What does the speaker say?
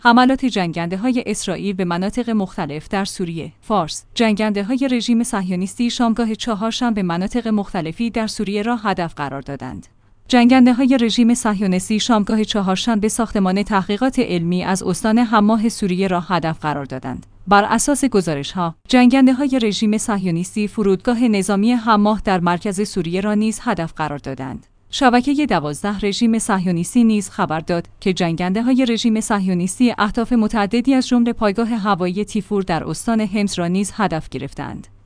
حملات جنگنده‌های اسرائیل به مناطق مختلف در سوریه. فارس: جنگنده‌های رژیم صهیونیستی شامگاه چهارشنبه مناطق مختلفی در سوریه را هدف قرار دادند. جنگنده‌های رژیم صهیونیستی شامگاه چهارشنبه ساختمان تحقیقات علمی از استان حماه سوریه را هدف قرار دادند. بر اساس گزارش‌ها، جنگنده‌های رژیم صهیونیستی فرودگاه نظامی حماه در مرکز سوریه را نیز هدف قرار دادند. شبکه 12 رژیم صهیونیستی نیز خبر داد که جنگنده‌های رژیم صهیونیستی اهداف متعددی از جمله پایگاه هوایی تیفور در استان حمص را نیز هدف گرفتند.